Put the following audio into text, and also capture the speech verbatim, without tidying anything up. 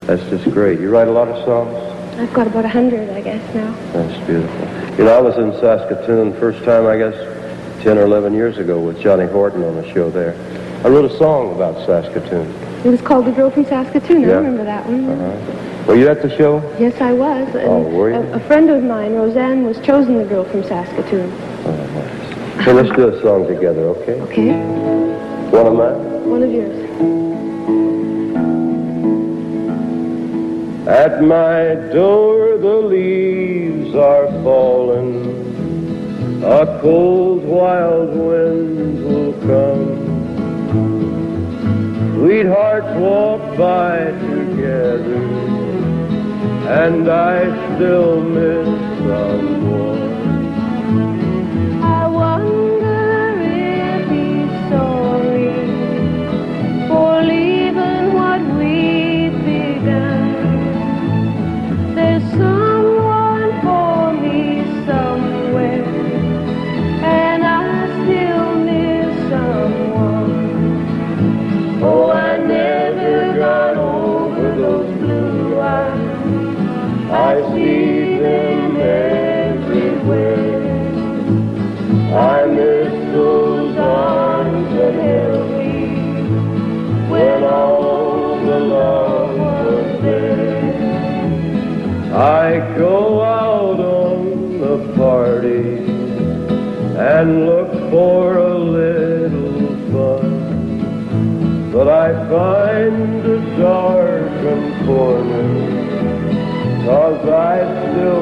That's just great. You write a lot of songs? I've got about a hundred, I guess, now. That's beautiful. You know, I was in Saskatoon first time, I guess, ten or eleven years ago with Johnny Horton on the show there. I wrote a song about Saskatoon. It was called The Girl from Saskatoon. Yeah. I remember that one. Uh-huh. Were you at the show? Yes, I was. And Oh, were you? A, a friend of mine, Roseanne, was chosen the girl from Saskatoon. Oh, nice. So let's do a song together, okay? Okay. One of mine? One of yours. At my door the leaves are falling, a cold wild wind will come. Sweethearts walk by together, and I still miss someone. I wonder if he's sorry for leaving what we've begun. There's someone for me somewhere, and I still miss someone. Oh, I never got over those blue eyes. I see them everywhere. I miss those arms that held me when all the love was there. I go out on the party and look for a little fun, but I find a darkened corner, 'cause I still